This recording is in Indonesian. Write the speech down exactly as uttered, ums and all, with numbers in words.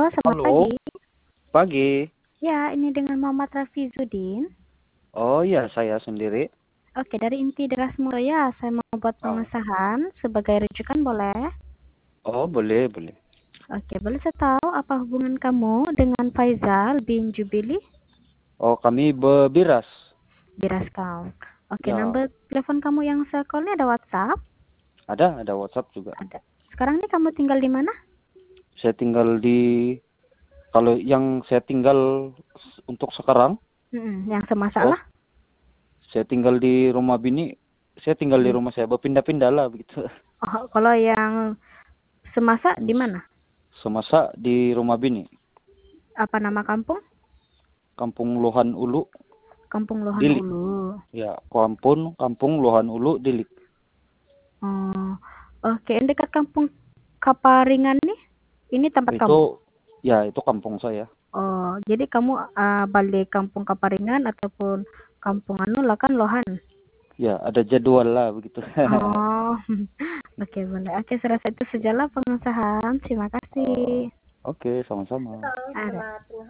selamat Halo, pagi. pagi. Ya, ini dengan Muhammad Rafizudin. Oh iya, saya sendiri. Oke, dari inti deras ya, saya mau buat Oh, pengesahan sebagai rujukan boleh? oh boleh, boleh. Oke, boleh saya tahu apa hubungan kamu dengan Faizal bin Jubili? Oh, kami bebiras. Biras kau. Oke, Ya, nomor telepon kamu yang saya call ini ada WhatsApp? ada, ada WhatsApp juga. Ada. Sekarang ini kamu tinggal di mana? Saya tinggal di, kalau yang saya tinggal s- untuk sekarang, Hmm, yang semasalah? oh, saya tinggal di rumah bini. Saya tinggal di Hmm. rumah saya, berpindah-pindah lah begitu. Oh, kalau yang semasa di mana? Semasa di rumah bini, Apa nama kampung? Kampung Lohan Ulu, Kampung Lohan Dilik. Ulu. Ya, Kampung, Kampung Lohan Ulu, Dilik. Oh, oke. Yang dekat kampung Kaparingan nih, ini tempat Itu, kamu. ya itu kampung saya. Oh, jadi kamu uh, balik kampung Kaparingan ataupun kampung anu lah kan Lohan. Ya, ada jadwal lah begitu. Oh, oke boleh. Oke, saya rasa itu sajalah pengesahan. Terima Oh, kasih. oke, sama-sama. Ada.